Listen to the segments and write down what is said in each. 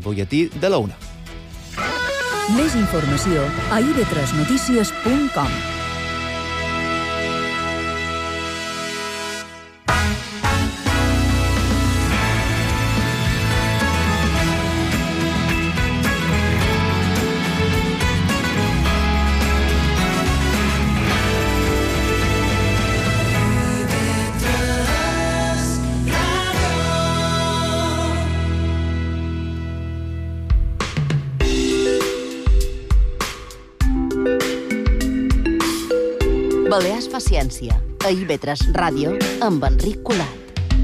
el butlletí de la 1. Més informació a ib3notícies.com. Balears fa ciència, a IB3 Ràdio, amb Enric Colat.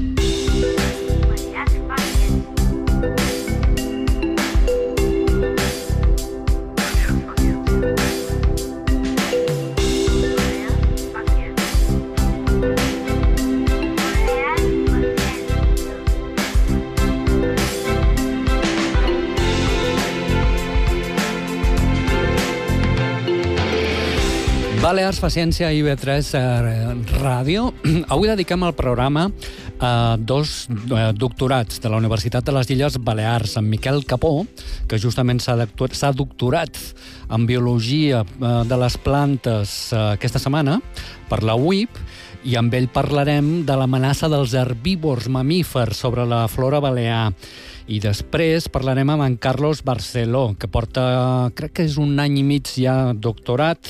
Balears fa ciència a IB3 Ràdio. Avui dediquem el programa a dos doctorats de la Universitat de les Illes Balears, en Miquel Capó, que justament s'ha doctorat en Biologia de les Plantes aquesta setmana per la UIP, i amb ell parlarem de l'amenaça dels herbívors mamífers sobre la flora balear. I després parlarem amb en Carlos Barceló, que porta, crec que és un any i mig ja doctorat,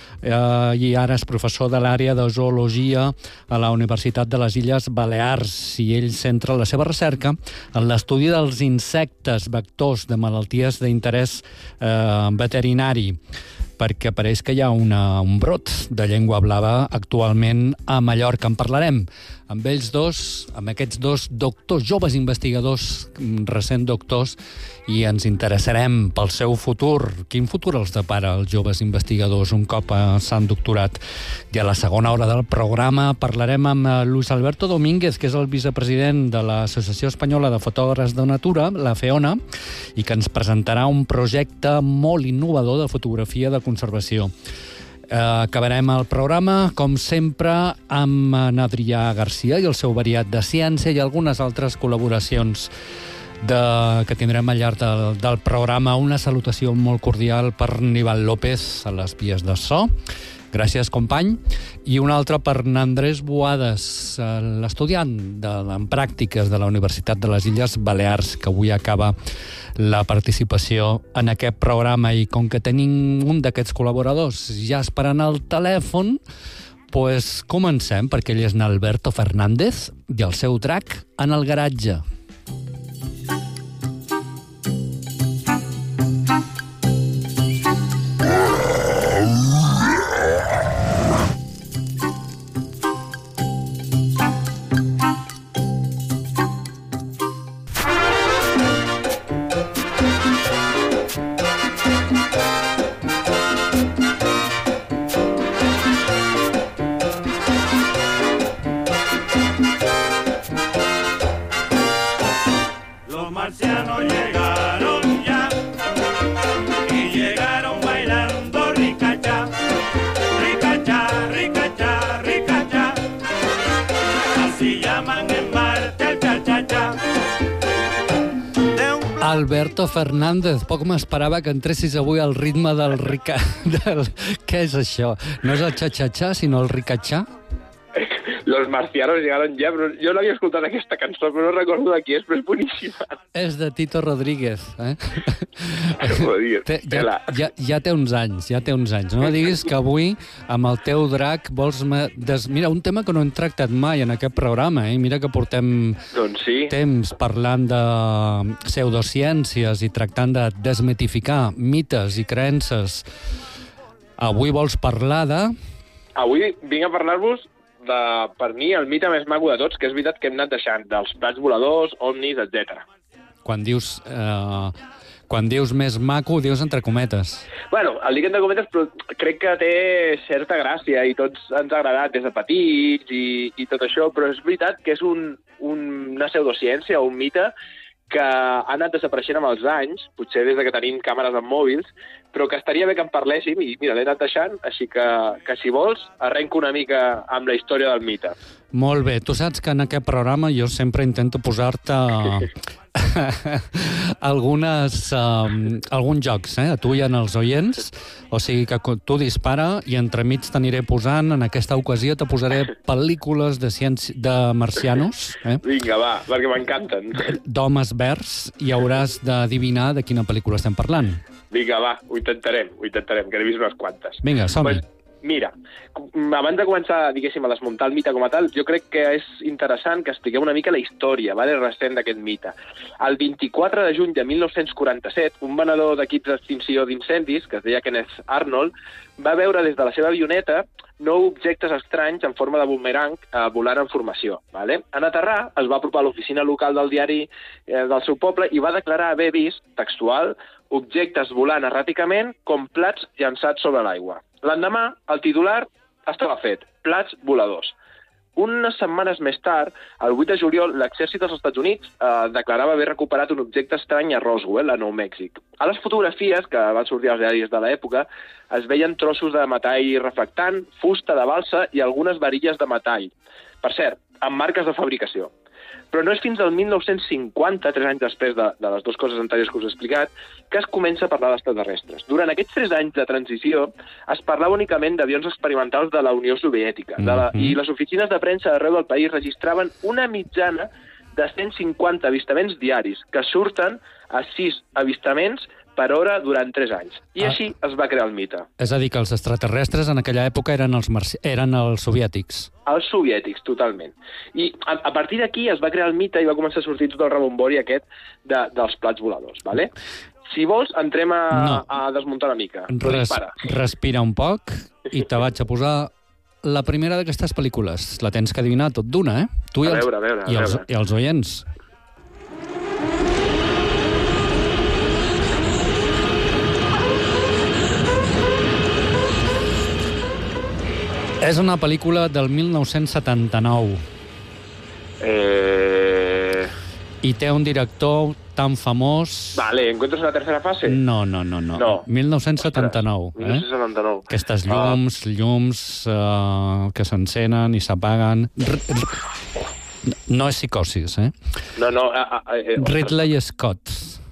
i ara és professor de l'àrea de zoologia a la Universitat de les Illes Balears, i ell centra la seva recerca en l'estudi dels insectes vectors de malalties d'interès veterinari, perquè pareix que hi ha un brot de llengua blava actualment a Mallorca. En parlarem amb ells dos, amb aquests dos doctors, joves investigadors, recent doctors, i ens interessarem pel seu futur. Quin futur els depara els joves investigadors un cop s'han doctorat? I a la segona hora del programa parlarem amb Luis Alberto Domínguez, que és el vicepresident de l'Associació Espanyola de Fotògrafs de Natura, la FEONA, i que ens presentarà un projecte molt innovador de fotografia de conservació. Acabarem el programa, com sempre, amb en Adrià Garcia i el seu variat de ciència i algunes altres col·laboracions que tindrem al llarg del programa. Una salutació molt cordial per Nival López a les vies de so. Gràcies, company. I una altra per Andrés Boades, l'estudiant en pràctiques de la Universitat de les Illes Balears, que avui acaba la participació en aquest programa. I com que tenim un d'aquests col·laboradors ja esperant el telèfon, doncs comencem, perquè ell és Alberto Fernández i el seu drac en el garatge. Alberto Fernández, poc m'esperava que entressis avui al ritme del rica... Què és això? No és el xa-xa-xa, sinó el ricachà? Los marcianos llegaron ya, però jo l'havia escoltat aquesta cançó, però no recordo de qui és, però és boníssima. És de Tito Rodríguez, eh? Ja té uns anys. No diguis que avui, amb el teu drac, vols... Mira, un tema que no hem tractat mai en aquest programa, eh? Mira que portem temps parlant de pseudociències i tractant de desmitificar mites i creences. Avui vols parlar de... Avui vinc a parlar-vos de, per mi, el mite més maco de tots, que és veritat que hem anat deixant, dels plats voladors, ovnis, etc. Quan dius més maco, dius entre cometes. Bueno, el dic entre cometes, però crec que té certa gràcia i tots ens ha agradat des de petits i tot això, però és veritat que és una pseudociència o un mite que ha anat desapareixent amb els anys, potser des que tenim càmeres amb mòbils, però que estaria bé que en parléssim i, mira, l'he anat deixant, així que si vols, arrenco una mica amb la història del mite. Molt bé. Tu saps que en aquest programa jo sempre intento posar-te alguns jocs, a tu i als oients. O sigui que tu dispara i entremig t'aniré posant. En aquesta ocasió te posaré pel·lícules de marcianos. Vinga, va, perquè m'encanten. D'homes verds, i hauràs d'adivinar de quina pel·lícula estem parlant. Vinga, va, ho intentarem, que n'he vist unes quantes. Vinga, som-hi. Mira, abans de començar, diguéssim, a desmuntar el mite com a tal, jo crec que és interessant que expliquem una mica la història recent d'aquest mite. El 24 de juny de 1947, un venedor d'equips d'extinció d'incendis, que es deia Kenneth Arnold, va veure des de la seva avioneta 9 objectes estranys en forma de bumerang volant en formació. En aterrar, es va apropar a l'oficina local del diari del seu poble i va declarar haver vist, textual, objectes volant erràticament com plats llançats sobre l'aigua. L'endemà, el titular estava fet, plats voladors. Unes setmanes més tard, el 8 de juliol, l'exèrcit dels Estats Units declarava haver recuperat un objecte estrany a Roswell, a Nou Mèxic. A les fotografies, que van sortir als diaris de l'època, es veien trossos de metall reflectant, fusta de balsa i algunes varilles de metall. Per cert, amb marques de fabricació. Però no és fins al 1950, 3 anys després de les dues coses anteriors que us he explicat, que es comença a parlar d'extraterrestres. Durant aquests 3 anys de transició es parlava únicament d'avions experimentals de la Unió Soviètica, i les oficines de premsa d'arreu del país registraven una mitjana de 150 avistaments diaris, que surten a 6 avistaments per hora durant 3 anys. I així es va crear el mite. És a dir, que els extraterrestres en aquella època eren els soviètics. Els soviètics, totalment. I a partir d'aquí es va crear el mite i va començar a sortir tot el rebombori aquest dels plats voladors. Si vols, entrem a desmuntar una mica. Respira un poc i te vaig a posar la primera d'aquestes pel·lícules. La tens que adivinar tot d'una, Tu i els oients. És una pel·lícula del 1979. I té un director tan famós... Vale, ¿Encuentros en la tercera fase? No. 1979. 1979. Aquestes llums que s'encenen i s'apaguen. No és psicosis, Ridley Scott.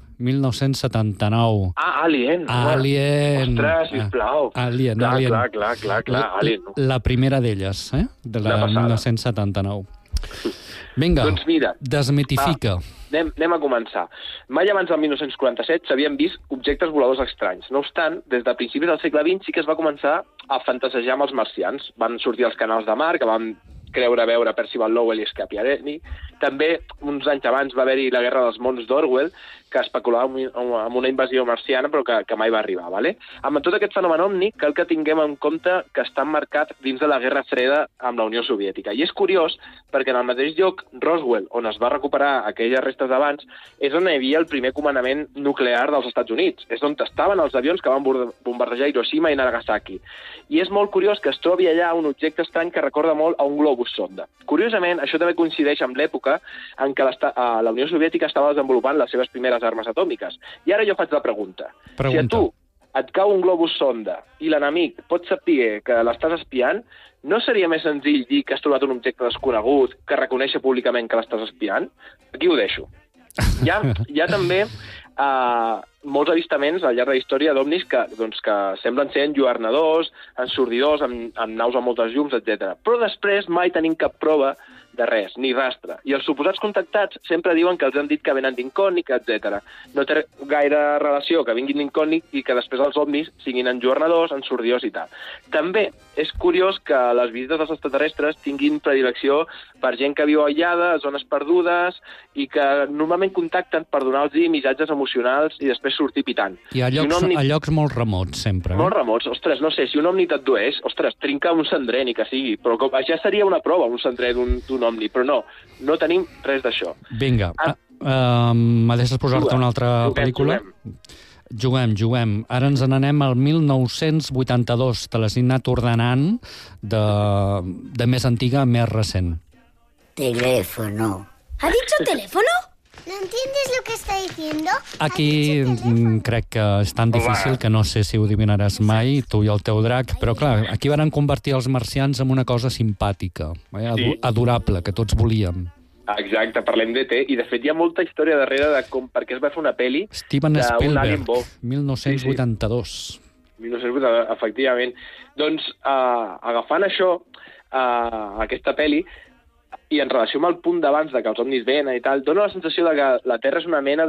1979. Alien. Ostres, sisplau. Alien. Clar, Alien. La primera d'elles, de la 1979. Vinga, doncs mira, desmitifica. Anem a començar. Mai abans del 1947 s'havien vist objectes voladors estranys. No obstant, des de principis del segle XX sí que es va començar a fantasejar amb els marcians. Van sortir els canals de mar, que van creure veure Percival Lowell i Schiaparelli. També, uns anys abans, va haver-hi la Guerra dels Mons d'Orwell, que especulava amb una invasió marciana, però que mai va arribar. Amb tot aquest fenomen OVNI, cal que tinguem en compte que està emmarcat dins de la Guerra Freda amb la Unió Soviètica. I és curiós perquè en el mateix lloc, Roswell, on es va recuperar aquelles restes d'abans, és on hi havia el primer comandament nuclear dels Estats Units. És on estaven els avions que van bombardejar Hiroshima i Nagasaki. I és molt curiós que es trobi allà un objecte estrany que recorda molt a un globus sonda. Curiosament, això també coincideix amb l'època en què la Unió Soviètica estava desenvolupant les seves primeres armes atòmiques. I ara jo faig la pregunta. Si a tu et cau un globus sonda i l'enemic pot saber que l'estàs espiant, no seria més senzill dir que has trobat un objecte desconegut que reconèixer públicament que l'estàs espiant? Aquí ho deixo. Hi ha també molts avistaments al llarg de la història d'ovnis que semblen ser enlluernadors, ensordidors, amb naus amb moltes llums, etc. Però després mai tenim cap prova de res, ni rastre. I els suposats contactats sempre diuen que els han dit que venen d'incògnit, etc. No té gaire relació que vinguin d'incògnit i que després els ovnis siguin enlluernadors, ensordidors i tal. També és curiós que les visites dels extraterrestres tinguin predilecció per gent que viu aïllada, a zones perdudes, i que normalment contacten per donar-los missatges emocionals i després sortir pitant. I a llocs molt remots, sempre. Molt remots. Ostres, no sé, si un ovni t'addueix, trinca un cendrer, ni que sigui, però ja seria una prova, un cendrer d'un omni, però no tenim res d'això. Vinga, me deixes posar-te una altra pel·lícula? Juguem. Ara ens n'anem al 1982. Te l'has anat ordenant de més antiga a més recent. Teléfono. ¿Ha dicho teléfono? ¿No entiendes lo que está diciendo? Aquí crec que és tan difícil que no sé si ho adivinaràs mai, tu i el teu drac, però clar, aquí van convertir els marcians en una cosa simpàtica, adorable, que tots volíem. Exacte, parlem d'ET, i de fet hi ha molta història darrere de per què es va fer una pel·li Steven Spielberg, bo. 1982. 1982, efectivament. Doncs, agafant això, aquesta pel·li, i en relació amb el punt d'abans de que els ovnis venen i tal, dona la sensació de que la Terra és una mena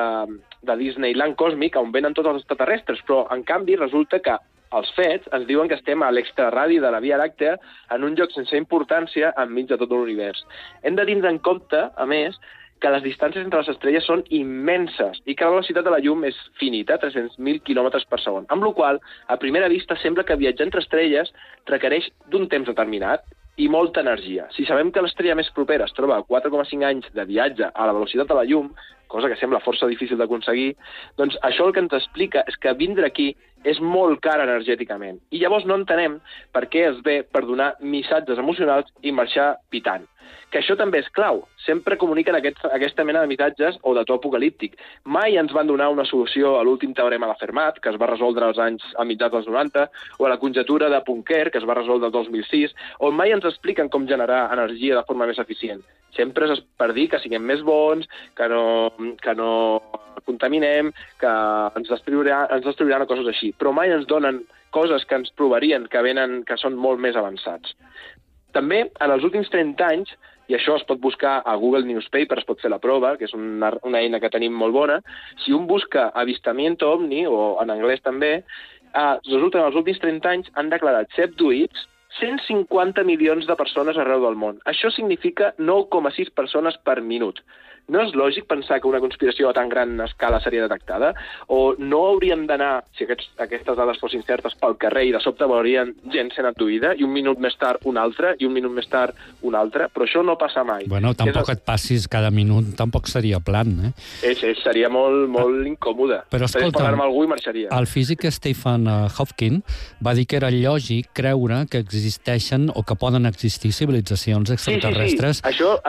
de Disneyland còsmic on venen tots els extraterrestres, però en canvi resulta que els fets ens diuen que estem a l'extraradi de la Via Làctea en un lloc sense importància enmig de tot l'univers. Hem de tindre en compte, a més, que les distàncies entre les estrelles són immenses i que la velocitat de la llum és finita, 300.000 km per segon, amb la qual cosa, a primera vista, sembla que viatjar entre estrelles requereix d'un temps determinat i molta energia. Si sabem que l'estrella més propera es troba a 4,5 anys de viatge a la velocitat de la llum, cosa que sembla força difícil d'aconseguir, doncs això el que ens explica és que vindre aquí és molt car energèticament. I llavors no entenem per què es ve per donar missatges emocionals i marxar pitant. Que això també és clau. Sempre comuniquen aquesta mena de missatges o de to apocalíptic. Mai ens van donar una solució a l'últim teorema de Fermat, que es va resoldre a mitjans dels 90, o a la conjectura de Poincare, que es va resoldre el 2006, on mai ens expliquen com generar energia de forma més eficient. Sempre és per dir que siguem més bons, que no contaminem, que ens destruiran o coses així. Però mai ens donen coses que ens provarien que són molt més avançats. També, en els últims 30 anys, i això es pot buscar a Google Newspaper, es pot fer la prova, que és una eina que tenim molt bona, si un busca avistamiento ovni, o en anglès també, resulta que en els últims 30 anys han declarat ser abduïts 150 milions de persones arreu del món. Això significa 9,6 persones per minut. No és lògic pensar que una conspiració a tan gran escala seria detectada? O no hauríem d'anar, si aquestes dades fossin certes, pel carrer i de sobte veurien gent sent abduïda i un minut més tard una altra i un minut més tard una altra? Però això no passa mai. Bueno, tampoc et passis cada minut, tampoc seria plan, eh? Seria molt incòmode. Però escolta, parlar amb algú i marxaria. El físic Stephen Hawking va dir que era lògic creure que existeixen o que poden existir civilitzacions extraterrestres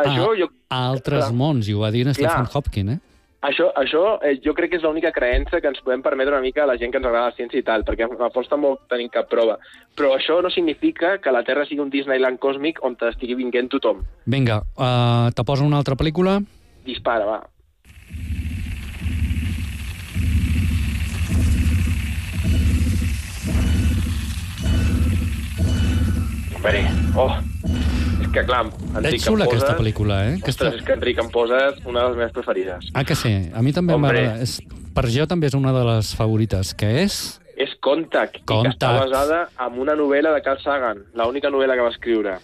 a altres mons, i ho va dir Stephen Hawking, eh? Això jo crec que és l'única creença que ens podem permetre una mica a la gent que ens agrada la ciència i tal, perquè a fons tampoc tenim cap prova. Però això no significa que la Terra sigui un Disneyland còsmic on t'estigui vinguent tothom. Vinga, te poso una altra pel·lícula? Dispara, va. És que clar, Enric, és xula aquesta pel·lícula, eh? Ostres, és que Enric, em poses una de les meves preferides. Ah, que sí? A mi també m'agrada. Per jo també és una de les favorites. Què és? És Contact, i que està basada en una novel·la de Carl Sagan, l'única novel·la que va escriure.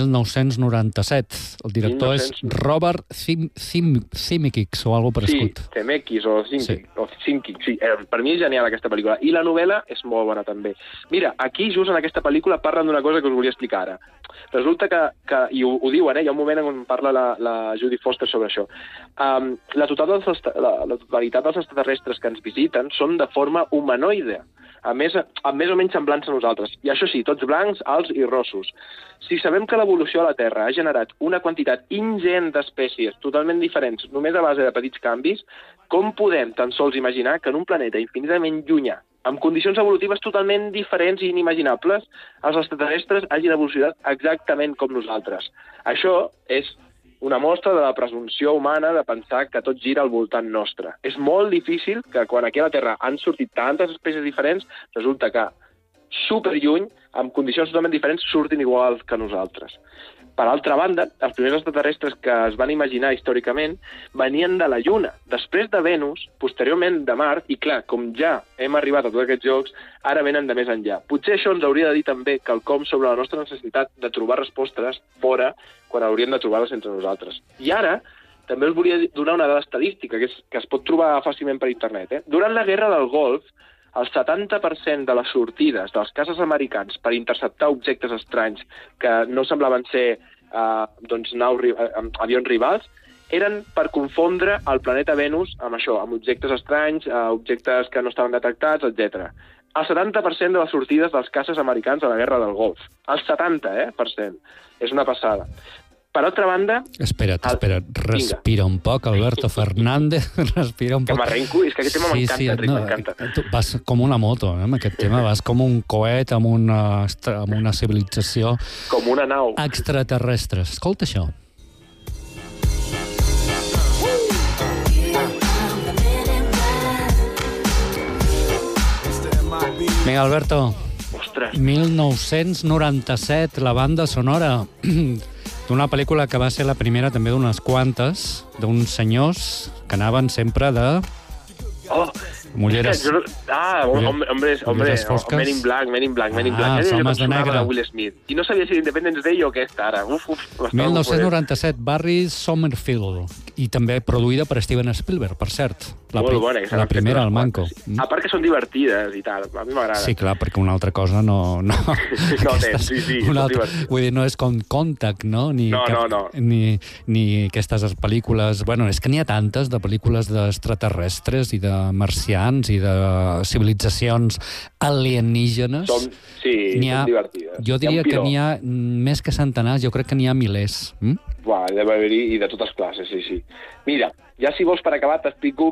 1997. El director és Robert Zemeckis o alguna cosa parescut. Sí, Zemeckis o Zemeckis, sí. Per mi és genial aquesta pel·lícula. I la novel·la és molt bona també. Mira, aquí just en aquesta pel·lícula parlen d'una cosa que us volia explicar ara. Resulta que i ho diuen, hi ha un moment en on parla la Judy Foster sobre això. La totalitat dels extraterrestres que ens visiten són de forma humanoide, amb més o menys semblants a nosaltres. I això sí, tots blancs, alts i rossos. Si sabem que l'evolució a la Terra ha generat una quantitat ingent d'espècies totalment diferents només a base de petits canvis, com podem tan sols imaginar que en un planeta infinitament llunyà, amb condicions evolutives totalment diferents i inimaginables, els extraterrestres hagin evolucionat exactament com nosaltres? Això és una mostra de la presumpció humana de pensar que tot gira al voltant nostre. És molt difícil que quan aquí a la Terra han sortit tantes espècies diferents, resulta que superlluny, amb condicions totalment diferents, surtin igual que nosaltres. Per altra banda, els primers extraterrestres que es van imaginar històricament venien de la Lluna, després de Venus, posteriorment de Mart, i clar, com ja hem arribat a tots aquests llocs, ara venen de més enllà. Potser això ens hauria de dir també quelcom sobre la nostra necessitat de trobar respostes fora quan hauríem de trobar-les entre nosaltres. I ara també us volia donar una dada estadística que es pot trobar fàcilment per internet. Durant la Guerra del Golf, el 70% de les sortides dels caças americans per interceptar objectes estranys que no semblaven ser avions rivals eren per confondre el planeta Venus amb això, amb objectes estranys, objectes que no estaven detectats, etc. El 70% de les sortides dels caças americans a la Guerra del Golf. El 70%. És una passada. Per altra banda... Espera't. Respira un poc, Alberto Fernández. Respira un poc. Que m'arrenco, és que aquest tema m'encanta, Enric, m'encanta. Tu vas com una moto, amb aquest tema. Vas com un coet amb una civilització... Com una nau. Extraterrestre. Escolta això. Vinga, Alberto. Ostres. 1997, la banda sonora d'una pel·lícula que va ser la primera també d'unes quantes, d'uns senyors que anaven sempre de... Oh, mulleres. Hombres, fosques. Men in Black. Els homes de negre. De Will Smith. I no sabia si Independence Day o aquesta, ara. 1997, Barry Summerfield. I també produïda per Steven Spielberg, per cert. Molt bona. La primera, al Manco. A part que són divertides i tal, a mi m'agrada. Sí, clar, perquè una altra cosa no... No tens, sí, són divertides. Vull dir, no és com Contact, no? No. Ni aquestes pel·lícules... Bueno, és que n'hi ha tantes de pel·lícules d'extraterrestres i de marcians i de civilitzacions alienígenes. Són divertides. Jo diria que n'hi ha més que centenars, jo crec que n'hi ha milers. Buah, deve haver-hi i de totes classes, sí. Mira, ja si vols per acabar t'explico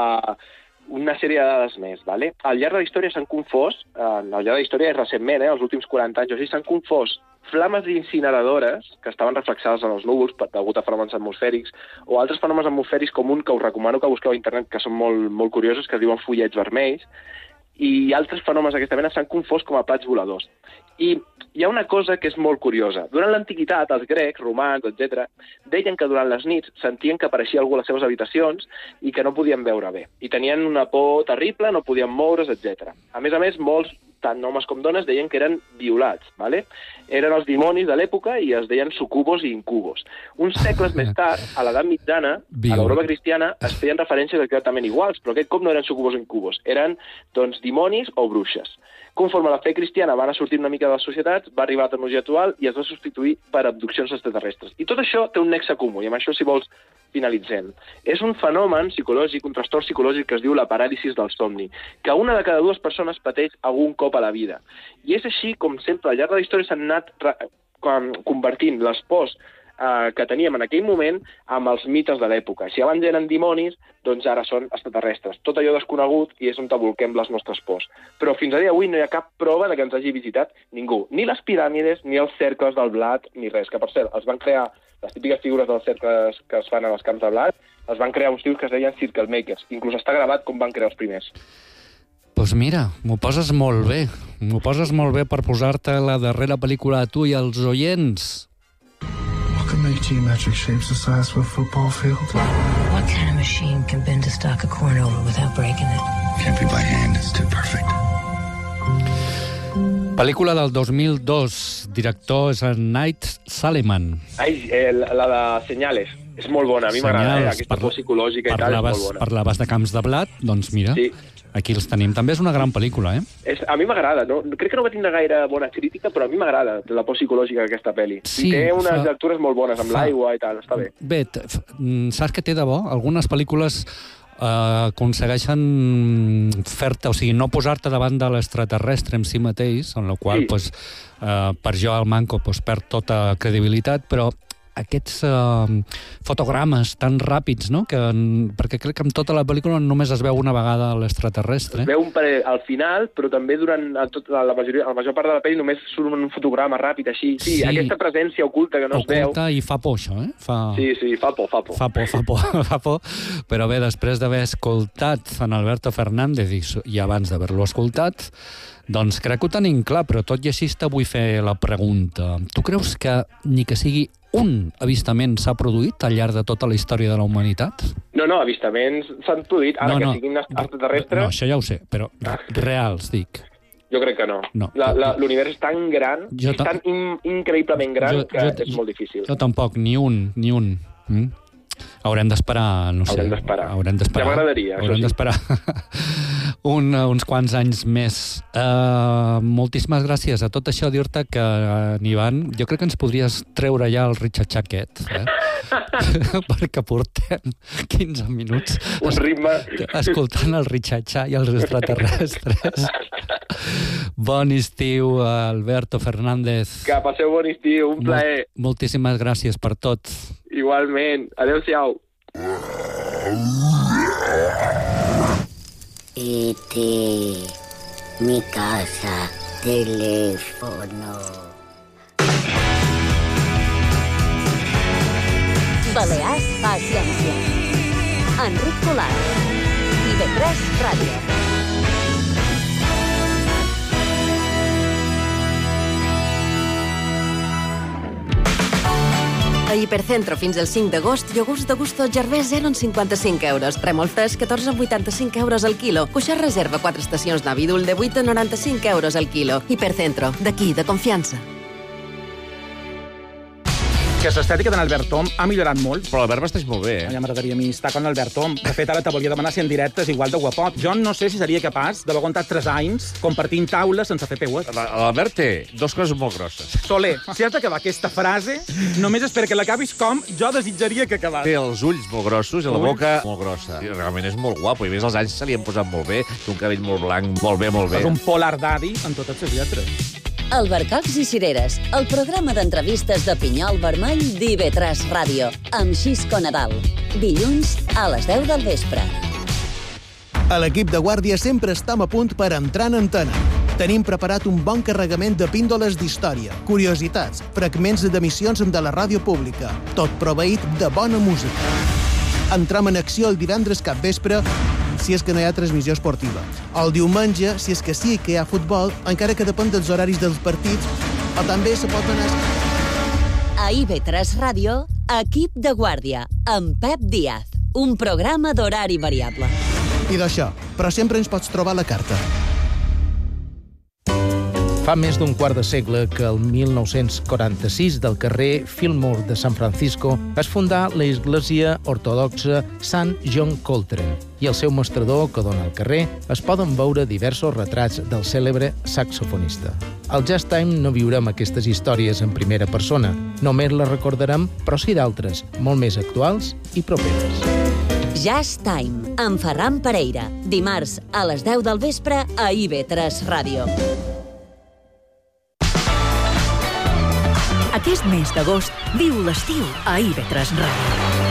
una sèrie de dades més, ¿vale? Al llarg de la història s'han confós, al llarg de la història recentment, els últims 40 anys o així, s'han confós flames incineradores que estaven reflexades en els núvols degut a fenòmens atmosfèrics o altres fenòmens atmosfèrics com un que us recomano que busqueu a internet que són molt curiosos, que es diuen follets vermells, i altres fenòmens d'aquesta mena s'han confós com a plats voladors. I hi ha una cosa que és molt curiosa. Durant l'antiguitat, els grecs, romans, etc., deien que durant les nits sentien que apareixia algú a les seves habitacions i que no podien veure bé. I tenien una por terrible, no podien moure's, etc. A més, molts, tant homes com dones, deien que eren violats, ¿vale? Eren els dimonis de l'època i es deien sucubos i incubos. Uns segles més tard, a l'edat mitjana, a l'Europa cristiana, es feien referències exactament iguals, però aquest cop no eren sucubos o incubos, eren, doncs, dimonis o bruixes. Conforme la fe cristiana va anar sortint una mica de les societats, va arribar a la tecnologia actual i es va substituir per abduccions extraterrestres. I tot això té un nexe comú, i amb això, si vols, finalitzem. És un fenomen psicològic, un trastorn psicològic que es diu la paràlisi del somni, que una de cada dues persones pateix algun cop a la vida. I és així com sempre, al llarg de la història s'han anat convertint les pors que teníem en aquell moment amb els mites de l'època. Si abans eren dimonis, doncs ara són extraterrestres. Tot allò desconegut i és on volquem les nostres pors. Però fins a dia d'avui no hi ha cap prova de que ens hagi visitat ningú. Ni les piràmides, ni els cercles del blat, ni res. Que, per cert, els van crear les típiques figures dels cercles que es fan en els camps de blat, els van crear uns tios que es deien circle makers. Inclús està gravat com van crear els primers. Doncs mira, m'ho poses molt bé. M'ho poses molt bé per posar-te la darrera pel·lícula a tu i als oients. What can make geometric shapes the size of a football field? What kind of machine can bend a stalk of corn over without breaking it? Can't be by hand, it's too perfect. Pel·lícula del 2002, director és en Night Shyamalan. La de Senyales. És molt bona, a mi m'agrada, aquesta por psicològica i tal, és molt bona. Parlaves de camps de blat, doncs mira, sí. Aquí els tenim. També és una gran pel·lícula, A mi m'agrada, no? Crec que no va tindre gaire bona crítica, però a mi m'agrada la por psicològica d'aquesta pel·li. Sí, té unes lectures molt bones, amb l'aigua i tal, està bé. Bé, saps què té de bo? Algunes pel·lícules aconsegueixen fer-te, o sigui, no posar-te davant de l'extraterrestre en si mateix, en la qual, per jo, el Manco perd tota credibilitat, però aquests fotogrames tan ràpids, no? Perquè crec que en tota la pel·lícula només es veu una vegada l'extraterrestre. Es veu al final, però també durant la major part de la pel·li només surt un fotograma ràpid, així. Sí, aquesta presència oculta que no es veu. Oculta i fa por, això, Sí, fa por. Fa por. Però bé, després d'haver escoltat en Alberto Fernández i abans d'haver-lo escoltat, doncs crec que ho tenim clar, però tot i així te vull fer la pregunta. Tu creus que ni que sigui un avistament s'ha produït al llarg de tota la història de la humanitat? No, avistaments s'han produït, ara que siguin extraterrestres... No, això ja ho sé, però reals, dic. Jo crec que no. L'univers és tan gran, és tan increïblement gran que és molt difícil. Jo tampoc, ni un. Haurem d'esperar, no sé. Haurem d'esperar. Ja m'agradaria. Haurem d'esperar uns quants anys més. Moltíssimes gràcies. A tot això dir-te que, Ivan, jo crec que ens podries treure ja el ritxatxà aquest, perquè portem 15 minuts un ritme escoltant el ritxatxà i els extraterrestres. Bon estiu, Alberto Fernández. Que passeu bon estiu, un plaer. Moltíssimes gràcies per tot. Igualment. Adéu-siau. Mi casa, teléfono. Balears fa ciència. Enric Colat. IB3 Ràdio. A Hipercentro fins al 5 d'agost, iogurts de Gusto Gervais 0 en 55 euros. Rèmol fresc 14 en 85 euros al quilo. Cuixart reserva 4 estacions Navidul de 8 en 95 euros al quilo. Hipercentro, d'aquí, de confiança. Que l'estètica d'en Albert Tom ha millorat molt. Però l'Albert vesteix molt bé, Ja m'agradaria a mi estar con l'Albert Tom. De fet, ara te volia demanar si en directe és igual de guapot. Jo no sé si seria capaç d'haver aguantat 3 anys compartint taules sense fer peues. L'Albert té 2 coses molt grosses. Soler, si has d'acabar aquesta frase, només espera que l'acabis com jo desitjaria que acabés. Té els ulls molt grossos i la boca molt grossa. I realment és molt guapo. I a més, els anys se li han posat molt bé. Té un cabell molt blanc, molt bé, molt bé. És un polar daddy en totes les lletres. Albercocs i cireres, el programa d'entrevistes de Pinyol Vermell d'IB3 Ràdio, amb Xisco Nadal. Dilluns a les 10 del vespre. A l'equip de guàrdia sempre estem a punt per entrar en antena. Tenim preparat un bon carregament de píndoles d'història, curiositats, fragments d'emissions de la ràdio pública, tot proveït de bona música. Entram en acció el divendres cap vespre, si és que no hi ha transmissió esportiva. El diumenge, si és que sí que hi ha futbol, encara que depèn dels horaris dels partits, o també se pot donar... A IB3 Ràdio, equip de guàrdia, amb Pep Díaz, un programa d'horari variable. I d'això, però sempre ens pots trobar a la carta. Fa més d'un quart de segle que el 1946 del carrer Fillmore de San Francisco es fundà l'església ortodoxa Sant John Coltrane i al seu mostrador, que dona al carrer, es poden veure diversos retrats del cèlebre saxofonista. Al Jazz Time no viurem aquestes històries en primera persona, només les recordarem, però sí d'altres, molt més actuals i properes. Jazz Time, amb Ferran Pereira, dimarts a les 10 del vespre a IB3 Ràdio. Aquest mes d'agost viu l'estiu a IB3 Ràdio.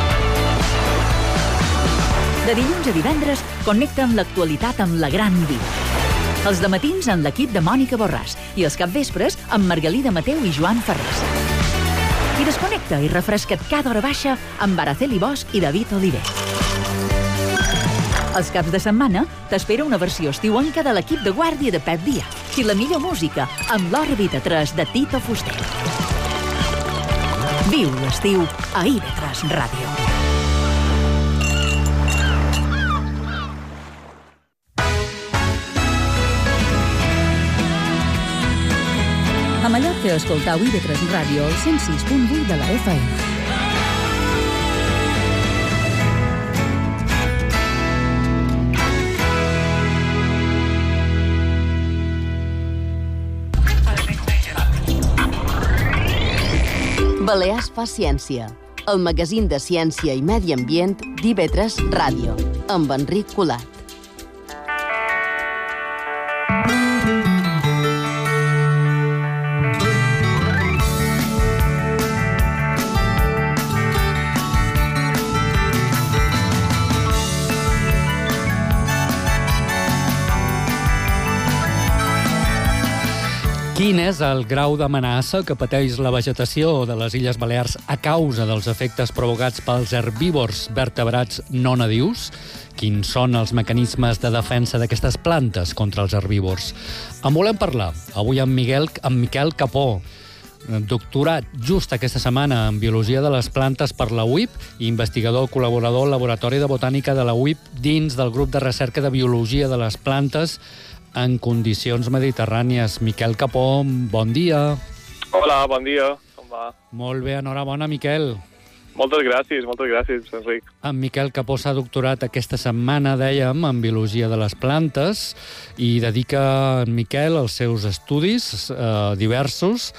De dilluns a divendres, connecta amb l'actualitat amb la Gran Via. Els dematins amb l'equip de Mònica Borràs i els capvespres amb Margalida Mateu i Joan Ferrés. I desconnecta i refresca't cada hora baixa amb Araceli Bosch i David Oliver. Els caps de setmana t'espera una versió estiuenca de l'equip de guàrdia de Pep Díaz i la millor música amb l'Òrbita 3 de Tito Fuster. Viu l'estiu a IB3 Ràdio. A Mallorca escoltau IB3 Ràdio al 106.8 de la FM. Balears fa ciència, el magazín de ciència i medi ambient d'IB3 Ràdio, amb Enric Colat. Quin és el grau d'amenaça que pateix la vegetació de les Illes Balears a causa dels efectes provocats pels herbívors vertebrats no nadius? Quins són els mecanismes de defensa d'aquestes plantes contra els herbívors? En volem parlar avui amb Miquel Capó, doctorat just aquesta setmana en Biologia de les Plantes per la UIP i investigador col·laborador al Laboratori de Botànica de la UIP dins del grup de recerca de Biologia de les Plantes en condicions mediterrànies. Miquel Capó, bon dia. Hola, bon dia. Com va? Molt bé, enhorabona, Miquel. Moltes gràcies, Enric. En Miquel Capó s'ha doctorat aquesta setmana, dèiem, en Biologia de les Plantes i dedica en Miquel els seus estudis diversos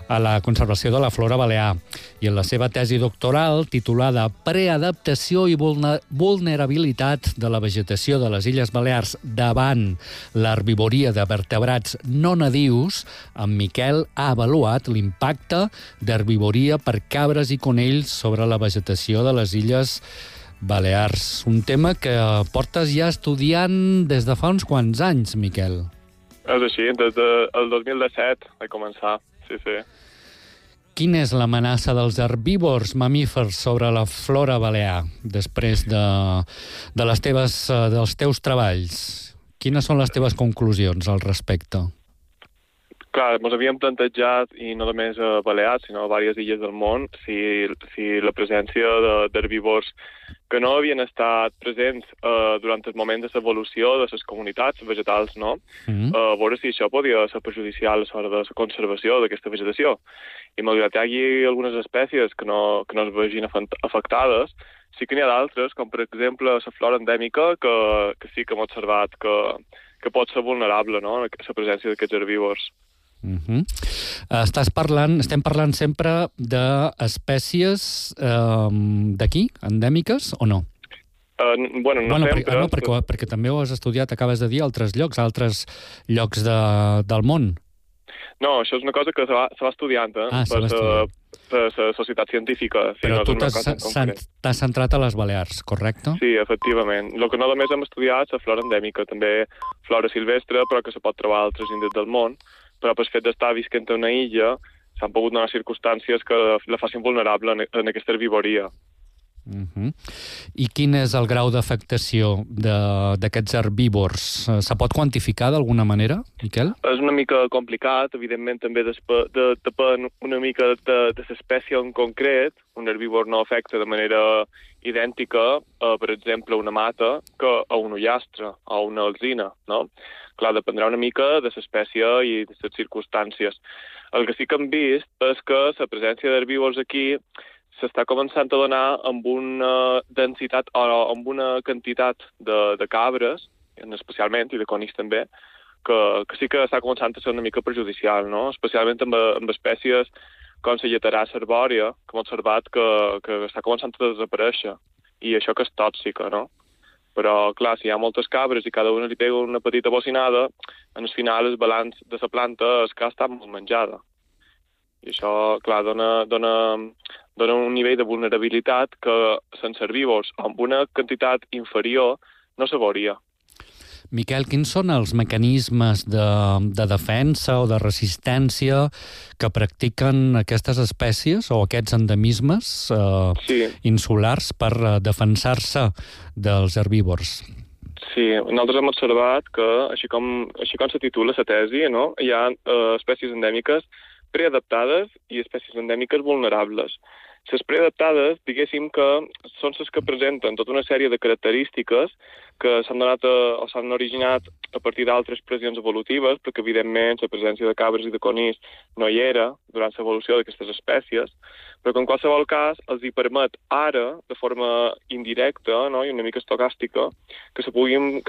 a la conservació de la flora balear. I en la seva tesi doctoral, titulada Preadaptació i vulnerabilitat de la vegetació de les Illes Balears davant l'herbivoria de vertebrats no nadius, en Miquel ha avaluat l'impacte d'herbivoria per cabres i conills sobre la vegetació de les Illes Balears. Un tema que portes ja estudiant des de fa uns quants anys, Miquel. És així, des del 2017 vaig començar, sí. Quina és l'amenaça dels herbívors mamífers sobre la flora balear després dels teus treballs? Quines són les teves conclusions al respecte? Clar, ens havíem plantejat, i no només a Balears, sinó a diverses illes del món, si la presència d'herbívors que no havien estat presents durant el moment de l'evolució de les comunitats vegetals, no? A veure si això podia ser perjudicial a l'hora de la conservació d'aquesta vegetació. I malgrat hi hagi algunes espècies que no es vegin afectades, sí que n'hi ha d'altres, com per exemple la flora endèmica, que sí que hem observat que pot ser vulnerable, no?, a la presència d'aquests herbívors. Estem parlant sempre d'espècies d'aquí, endèmiques, o no? No sempre. Perquè també ho has estudiat, acabes de dir, a altres llocs del món. No, això és una cosa que se va estudiant, per la societat científica. Però tu t'has centrat a les Balears, correcte? Sí, efectivament. El que no només hem estudiat és la flora endèmica, també flora silvestre, però que se pot trobar a altres indrets del món. Però pel fet d'estar visquent a una illa s'han pogut donar circumstàncies que la facin vulnerable en aquesta herbivoria. I quin és el grau d'afectació d'aquests herbívors? Se pot quantificar d'alguna manera, Miquel? És una mica complicat, evidentment també depèn una mica de l'espècie en concret. Un herbívor no afecta de manera idèntica, per exemple, una mata que a un ullastre o una alzina, no? Clar, dependrà una mica de l'espècie i de les circumstàncies. El que sí que hem vist és que la presència d'herbívors aquí s'està començant a donar amb una densitat o amb una quantitat de cabres, especialment, i de conills també, que sí que està començant a ser una mica perjudicial, no? Especialment amb espècies com la lleteràcia arbòria, que hem observat que està començant a desaparèixer, i això que és tòxica, no? Però, clar, si hi ha moltes cabres i cada una li pega una petita bocinada, en el final el balanç de la planta és que està molt menjada. I això, clar, dona un nivell de vulnerabilitat que sense herbívors, amb una quantitat inferior, no se veuria. Miquel, quins són els mecanismes de defensa o de resistència que practiquen aquestes espècies o aquests endemismes insulars per defensar-se dels herbívors? Sí, nosaltres hem observat que, així com se titula la tesi, no? Hi ha espècies endèmiques preadaptades i espècies endèmiques vulnerables. Les preadaptades, diguéssim que són les que presenten tota una sèrie de característiques que s'han donat o s'han originat a partir d'altres pressions evolutives, perquè evidentment la presència de cabres i de conills no hi era durant l'evolució d'aquestes espècies, però que en qualsevol cas els hi permet ara, de forma indirecta, no?, i una mica estocàstica, que se puguin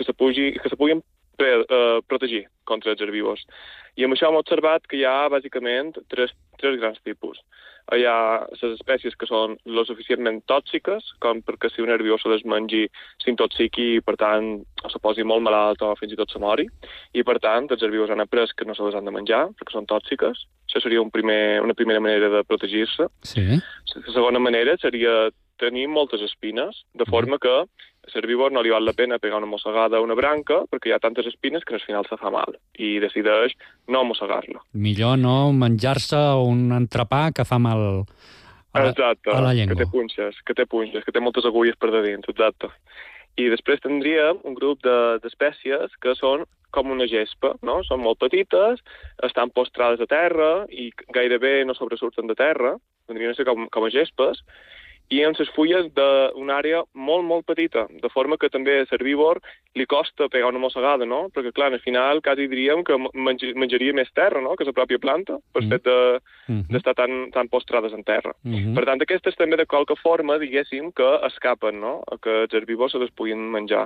protegir contra els herbívors. I amb això hem observat que hi ha, bàsicament, tres grans tipus. Hi ha les espècies que són lo suficientment tòxiques, com perquè si un herbívor se les mengi s'intoxiqui i, per tant, se posi molt malalt o fins i tot se mori. I, per tant, els herbívors han après que no se les han de menjar perquè són tòxiques. Això seria una primera manera de protegir-se. Sí. La segona manera seria tenir moltes espines, de forma que a l'herbívor no li val la pena pegar una mossegada a una branca perquè hi ha tantes espines que al final se fa mal i decideix no mossegar-la. Millor no menjar-se un entrepà que fa mal a la llengua. Que té punxes, que té moltes agulles per de dins, exacte. I després tindríem un grup d'espècies que són com una gespa, no? Són molt petites, estan postrades a terra i gairebé no sobresurten de terra, tindrien a ser com a gespes, i amb les fulles d'una àrea molt, molt petita, de forma que també a l'herbívor li costa pegar una mossegada, no? Perquè, clar, al final quasi diríem que menjaria més terra, no?, que la pròpia planta, per fet d'estar tan postrades en terra. Per tant, aquestes també de qualque forma, diguéssim, que escapen, no?, a que els herbívors se les puguin menjar.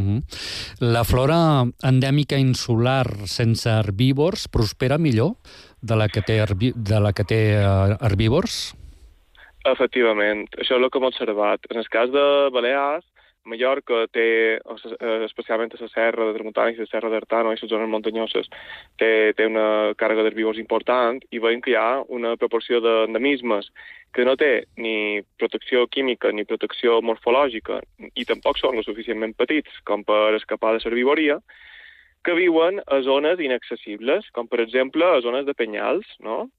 La flora endèmica insular sense herbívors prospera millor? de la que té herbívors? Efectivament, això és el que hem observat. En el cas de Balears, Mallorca té, especialment a la serra de Tramuntana i la serra d'Artano i les zones muntanyoses, té una càrrega d'herbívors important i veiem que hi ha una proporció d'endemismes que no té ni protecció química ni protecció morfològica i tampoc són lo suficientment petits com per escapar de l'herbivoria, que viuen a zones inaccessibles, com per exemple a zones de penyals, no?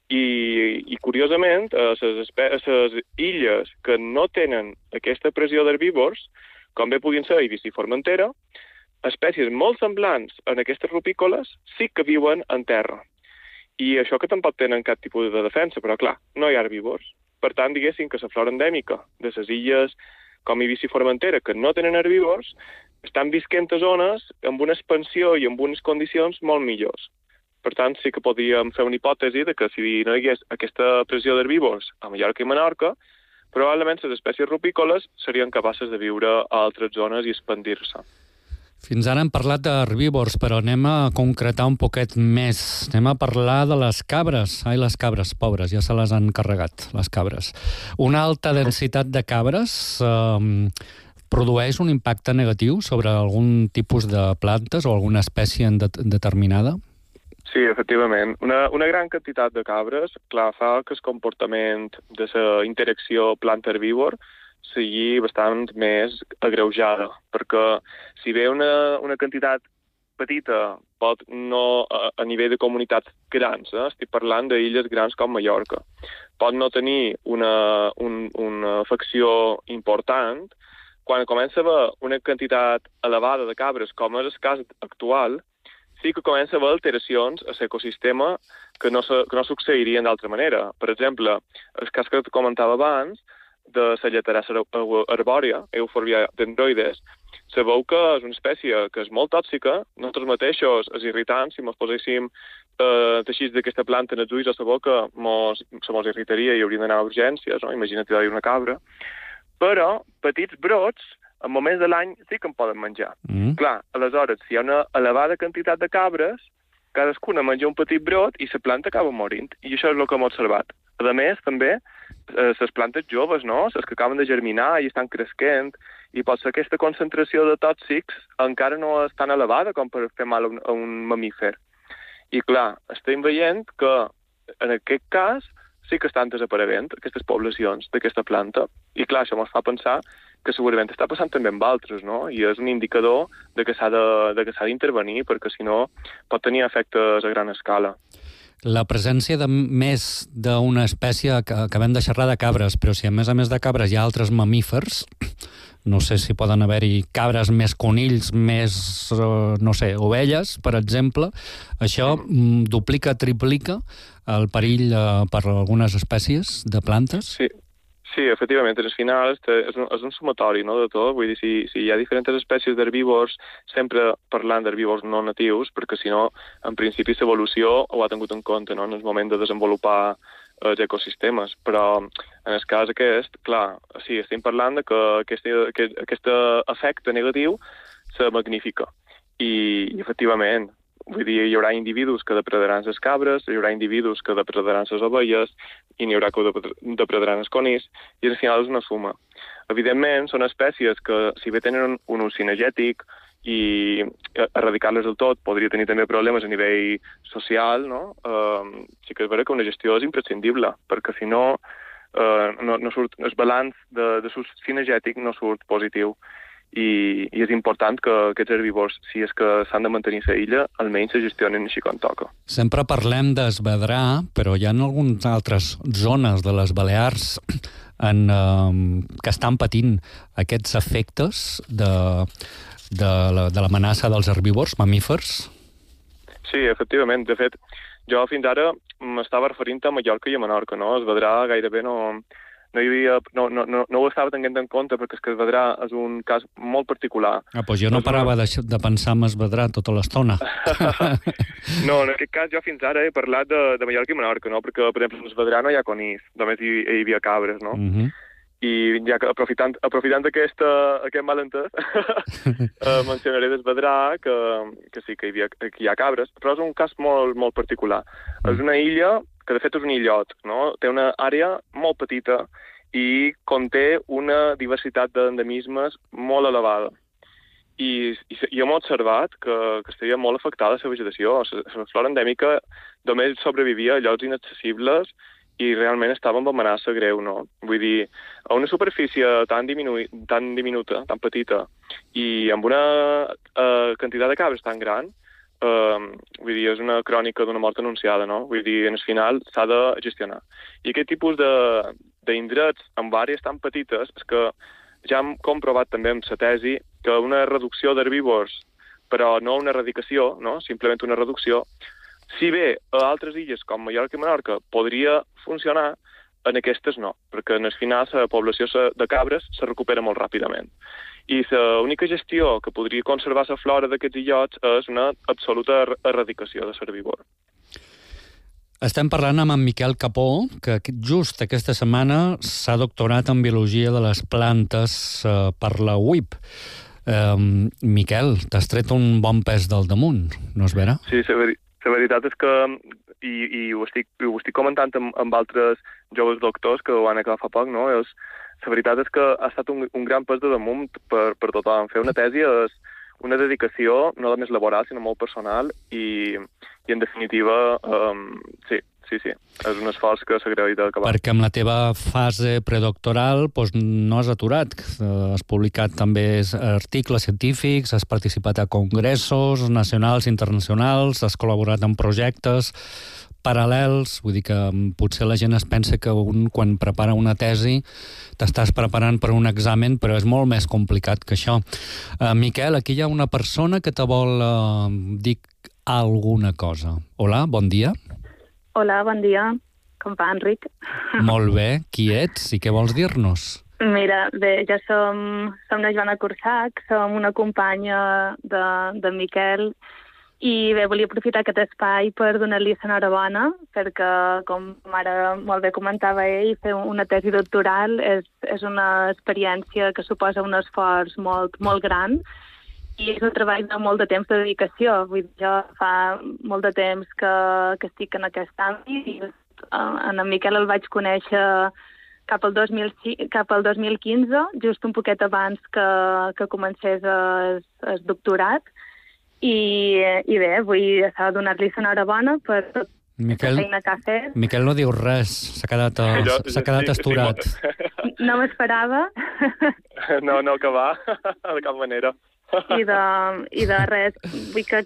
I curiosament, a les illes que no tenen aquesta pressió d'herbívors, com bé puguin ser Eivissa i Formentera, espècies molt semblants a aquestes rupícoles sí que viuen en terra. I això que tampoc tenen cap tipus de defensa, però clar, no hi ha herbívors. Per tant, diguéssim que la flora endèmica de les illes com Eivissa i Formentera, que no tenen herbívors, estan visquent a zones amb una expansió i amb unes condicions molt millors. Per tant, sí que podríem fer una hipòtesi de que si no hi hagués aquesta pressió d'herbívors a Mallorca i Menorca, probablement les espècies rupícoles serien capaces de viure a altres zones i expandir-se. Fins ara hem parlat d'herbívors, però anem a concretar un poquet més. Anem a parlar de les cabres. Ai, les cabres, pobres, ja se les han carregat, les cabres. Una alta densitat de cabres produeix un impacte negatiu sobre algun tipus de plantes o alguna espècie determinada? Sí, efectivament. Una gran quantitat de cabres, clar, fa que el comportament de la interacció planta-herbívor sigui bastant més agreujada, perquè si bé una quantitat petita pot no a nivell de comunitats grans, estic parlant d'illes grans com Mallorca, pot no tenir una afecció important, quan comença a haver una quantitat elevada de cabres, com és el cas actual, sí que comença a haver alteracions a l'ecosistema que no succeirien d'altra manera. Per exemple, el cas que comentava abans, de la lleterassa arbòria, Euphorbia dendroides, sabeu que és una espècie que és molt tòxica, nosaltres mateixos, els irritants, si ens poséssim teixits d'aquesta planta en els ulls o la boca, se mos irritaria i hauríem d'anar a urgències, no? Imagina't una cabra. Però petits brots, en moments de l'any, sí que en poden menjar. Clar, aleshores, si hi ha una elevada quantitat de cabres, cadascuna menja un petit brot i la planta acaba morint. I això és el que hem observat. A més, també, les plantes joves, no? Les que acaben de germinar i estan cresquent, i pot ser aquesta concentració de tòxics encara no és tan elevada com per fer mal a un mamífer. I clar, estem veient que en aquest cas sí que estan desapareguent aquestes poblacions d'aquesta planta. I clar, això ens fa pensar que segurament està passant també amb altres, no? I és un indicador de que s'ha d'intervenir, perquè si no pot tenir efectes a gran escala. La presència de més d'una espècie, que acabem de xerrar de cabres, però si a més de cabres hi ha altres mamífers, no sé si poden haver-hi cabres més conills, més, no sé, ovelles, per exemple, això duplica, triplica el perill per algunes espècies de plantes? Sí, efectivament, al final és un sumatori, no, de tot. Vull dir, si hi ha diferents espècies d'herbívors, sempre parlant d'herbívors no natius, perquè si no, en principi l'evolució ho ha tingut en compte, no?, en el moment de desenvolupar els ecosistemes. Però en el cas aquest, clar, sí, estem parlant de que aquest efecte negatiu se magnifica. I efectivament, vull dir, hi haurà individus que depredaran les cabres, hi haurà individus que depredaran les ovelles, i n'hi haurà que depredaran els conills, i al final és una suma. Evidentment, són espècies que, si bé tenen un ús cinegètic, i erradicar-les del tot podria tenir també problemes a nivell social, no? Sí que és vera que una gestió és imprescindible, perquè si no, no surt, el balanç de l'ús cinegètic no surt positiu. I és important que aquests herbívors, si és que s'han de mantenir a l'illa, almenys se gestionen així com toca. Sempre parlem d'esvedrar, però hi ha algunes altres zones de les Balears que estan patint aquests efectes de l'amenaça dels herbívors, mamífers? Sí, efectivament. De fet, jo fins ara m'estava referint a Mallorca i a Menorca, no? Esvedrar gairebé no ho estava tenint en compte, perquè és que Esvedrar és un cas molt particular. Doncs jo no parava de pensar en Esvedrar tota l'estona. No, en aquest cas jo fins ara he parlat de Mallorca i Menorca, no? Perquè, per exemple, en Esvedrar no hi ha conills, només hi havia cabres, no? I ja que aprofitant aquest malentès, mencionaré d'Esvedrà que sí que hi ha cabres, però és un cas molt, molt particular. És una illa que de fet és un illot, no? Té una àrea molt petita i conté una diversitat d'endemismes molt elevada. I hem observat que estaria molt afectada la vegetació. La flora endèmica només sobrevivia a llocs inaccessibles i realment estava amb amenaça greu, no? Vull dir, a una superfície tan diminuta, tan petita, i amb una quantitat de cabres tan gran, vull dir, és una crònica d'una mort anunciada, no? Vull dir, en el final s'ha de gestionar. I aquest tipus d'indrets amb àrees tan petites és que ja hem comprovat també amb la tesi que una reducció d'herbívors, però no una erradicació, no? Simplement una reducció, si bé a altres illes com Mallorca i Menorca podria funcionar, en aquestes no, perquè en el final la població de cabres se recupera molt ràpidament. I l'única gestió que podria conservar la flora d'aquests illots és una absoluta erradicació de l'herbívor. Estem parlant amb en Miquel Capó, que just aquesta setmana s'ha doctorat en Biologia de les Plantes per la UIP. Miquel, t'has tret un bon pes del damunt, no és vera? Sí, la veritat és que, i ho estic comentant amb altres joves doctors que ho van acabar fa poc, no? La veritat és que ha estat un gran pes de damunt per tothom. Fer una tesi és una dedicació no només laboral, sinó molt personal i en definitiva, sí, és un esforç que s'agradaria d'acabar. Perquè amb la teva fase predoctoral no has aturat. Has publicat també articles científics, has participat a congressos nacionals i internacionals, has col·laborat en projectes paral·lels, vull dir que potser la gent es pensa que quan prepara una tesi t'estàs preparant per un examen, però és molt més complicat que això. Miquel, aquí hi ha una persona que te vol dir alguna cosa. Hola, bon dia. Hola, bon dia. Com va, Enric? Molt bé. Qui ets i què vols dir-nos? Mira, bé, ja som la Joana Cursac, som una companya de Miquel, i bé, volia aprofitar aquest espai per donar-li l'enhorabona, perquè, com ara molt bé comentava ell, fer una tesi doctoral és una experiència que suposa un esforç molt, molt gran, i és un treball de molt de temps de dedicació. Vull dir, jo fa molt de temps que estic en aquest àmbit i en Miquel el vaig conèixer cap al 2015, just un poquet abans que comencés el doctorat. I bé, vull donar-li l'enhorabona per tota la feina que ha fet. Miquel no diu res, s'ha quedat asturat. No m'esperava. No, que va, de cap manera. I de res, vull que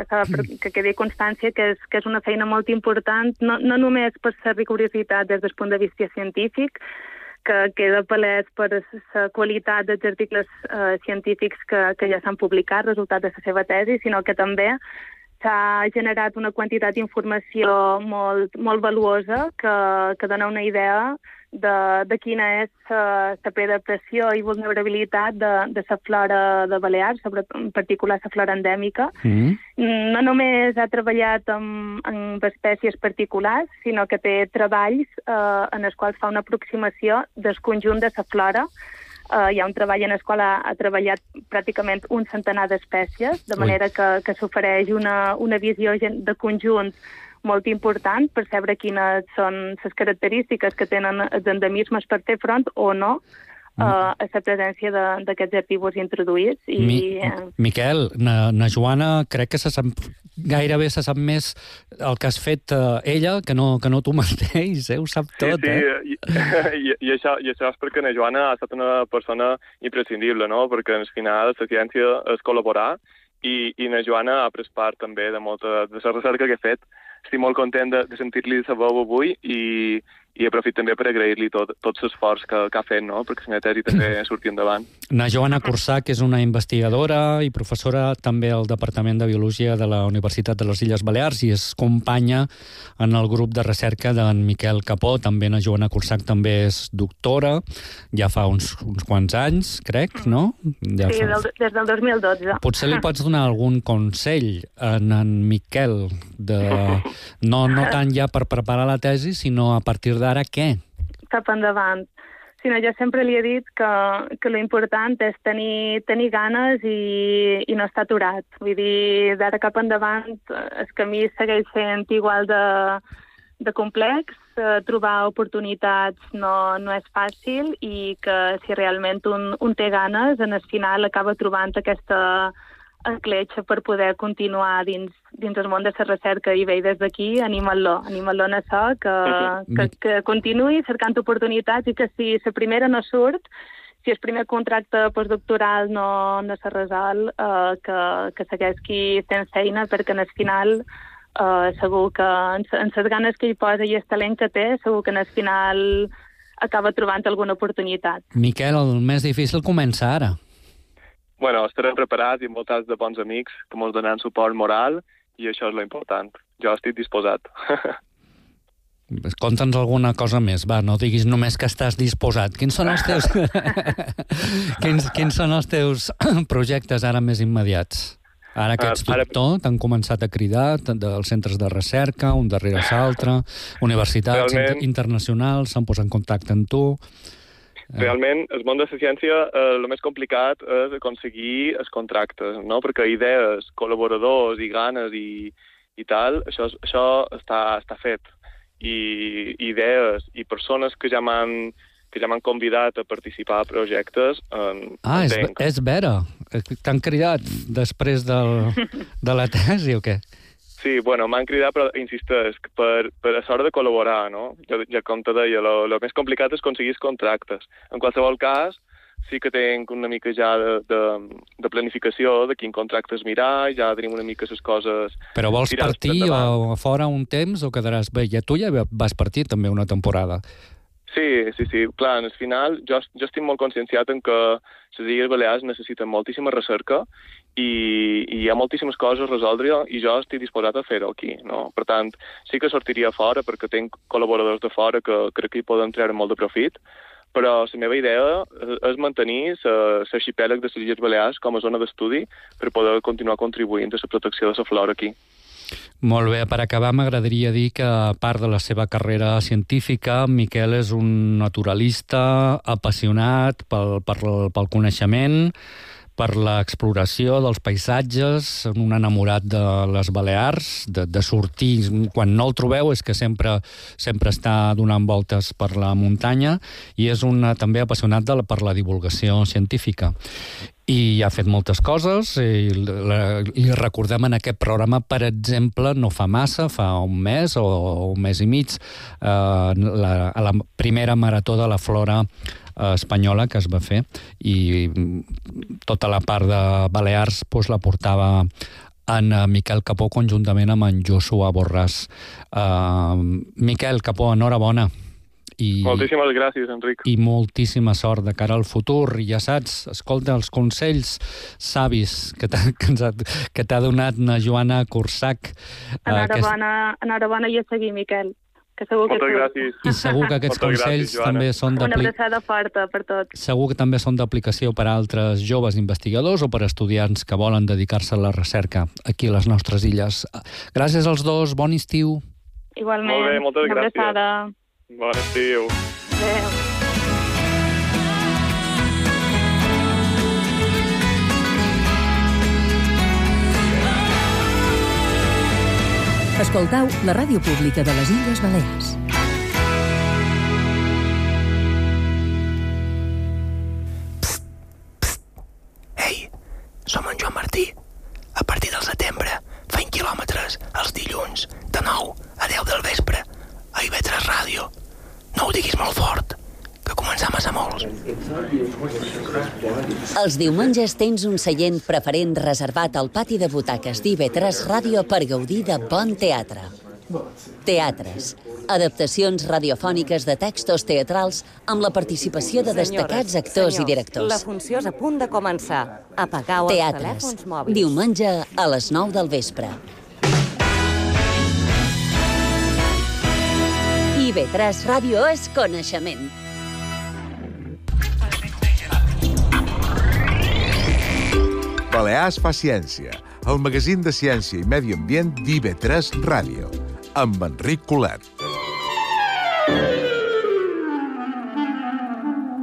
quedi constància que és una feina molt important, no només per la rigorositat des del punt de vista científic, que queda palès per la qualitat dels articles científics que ja s'han publicat, resultat de la seva tesi, sinó que també s'ha generat una quantitat d'informació molt, molt valuosa que dona una idea de quina és la predació i vulnerabilitat de la flora de Balears, en particular la flora endèmica. No només ha treballat amb espècies particulars, sinó que té treballs en els quals fa una aproximació del conjunt de la flora. Hi ha un treball en el qual ha treballat pràcticament un centenar d'espècies, de manera que s'ofereix una visió de conjunt molt important per saber quines són les característiques que tenen els endemismes per fer front o no a la presència d'aquests herbívors introduïts. Miquel, na Joana crec que gairebé se sap més el que has fet ella que no tu mateix, ho sap tot, Sí, i això és perquè na Joana ha estat una persona imprescindible, no? Perquè al final la ciència és col·laborar i na Joana ha pres part també de molta de la recerca que he fet. Estic molt content de sentir-li la veu avui i aprofito també per agrair-li tot l'esforç que ha fet, no? Perquè la meva tesi també surti endavant. Na Joana Cursac és una investigadora i professora també al Departament de Biologia de la Universitat de les Illes Balears i és companya en el grup de recerca d'en Miquel Capó. També na Joana Cursac també és doctora, ja fa uns quants anys, crec, no? Ja sí, des del 2012. Potser li pots donar algun consell a en Miquel no tant ja per preparar la tesi, sinó a partir d'ara què? Cap endavant. sinó jo sempre li he dit que lo important és tenir ganes i no estar aturat. Vull dir, d'ara cap endavant el camí segueix sent igual de complex, trobar oportunitats no és fàcil i que si realment un té ganes, en el final acaba trobant aquesta encletxa per poder continuar dins el món de la recerca i bé, des d'aquí animant-lo en això, que continuï cercant oportunitats i que si la primera no surt, si el primer contracte postdoctoral no se resol, que segueixi fent feina, perquè en el final segur que en les ganes que hi posa i el talent que té, segur que en el final acaba trobant alguna oportunitat. Miquel, el més difícil comença ara. Bueno, estarem preparats i envoltats de bons amics que ens donen suport moral i això és l'important. Jo estic disposat. Conta'ns alguna cosa més, va, no diguis només que estàs disposat. Quins són els teus quins són els teus projectes ara més immediats? Ara que ets doctor, t'han començat a cridar dels centres de recerca, un darrere l'altre, universitats internacionals, s'han posat en contacte amb tu. Realment, el món de la ciència, el més complicat és aconseguir els contractes, no? Perquè idees, col·laboradors i ganes i tal, això està fet. I idees i persones que ja m'han convidat a participar a projectes... És vera. T'han cridat després de la tesi o què? Sí, bueno, m'han cridat, però insisteix, per a sort de col·laborar, no? Ja com te deia, el més complicat és aconseguir els contractes. En qualsevol cas, sí que tinc una mica ja de planificació de quin contractes mirar, ja tenim una mica les coses... Però vols partir a fora un temps o quedaràs bé? Ja tu ja vas partir també una temporada. Sí. Clar, al final jo estic molt conscienciat en que les Illes Balears necessiten moltíssima recerca i hi ha moltíssimes coses a resoldre i jo estic disposat a fer-ho aquí, no? Per tant, sí que sortiria fora perquè tinc col·laboradors de fora que crec que hi poden treure molt de profit, però la meva idea és mantenir l'arxipèlag de les Illes Balears com a zona d'estudi per poder continuar contribuint a la protecció de la flora aquí. Molt bé, per acabar m'agradaria dir que a part de la seva carrera científica, Miquel és un naturalista apassionat pel coneixement, per l'exploració dels paisatges, un enamorat de les Balears, de sortir, quan no el trobeu és que sempre està donant voltes per la muntanya i és també apassionat per la divulgació científica. I ha fet moltes coses i recordem en aquest programa, per exemple, no fa massa, fa un mes o un mes i mig, a la primera marató de la flora espanyola que es va fer i tota la part de Balears la portava en Miquel Capó conjuntament amb en Joshua Borràs. Miquel Capó, enhorabona. Moltíssimes gràcies, Enric. I moltíssima sort de cara al futur. I ja saps, escolta els consells savis que t'ha donat na Joana Corsac. Enhorabona i a seguir, Miquel. Que segur moltes gràcies. I segur que aquests consells també són d'aplicació. Una abraçada forta per tots. Segur que també són d'aplicació per a altres joves investigadors o per a estudiants que volen dedicar-se a la recerca aquí a les nostres illes. Gràcies als dos, bon estiu. Igualment. Molt bé, moltes gràcies. Una abraçada. Bon estiu. Adéu. Escoltau la ràdio pública de les Illes Balears. Ei, som en Joan Martí. A partir del setembre, fent quilòmetres els dilluns, de 9 a 10 del vespre, a IB3 Ràdio. No ho diguis molt fort, que comencem a ser molts. Els diumenges tens un seient preferent reservat al pati de butaques d'IB3 Ràdio per gaudir de bon teatre. Teatres, adaptacions radiofòniques de textos teatrals amb la participació de destacats actors i directors. La funció és a punt de començar. Apagueu els telèfons mòbils. Diumenge a les 9 del vespre. IB3 Ràdio és coneixement. Balears fa ciència, el magazín de ciència i medi ambient d'IB3 Ràdio, amb Enric Colet.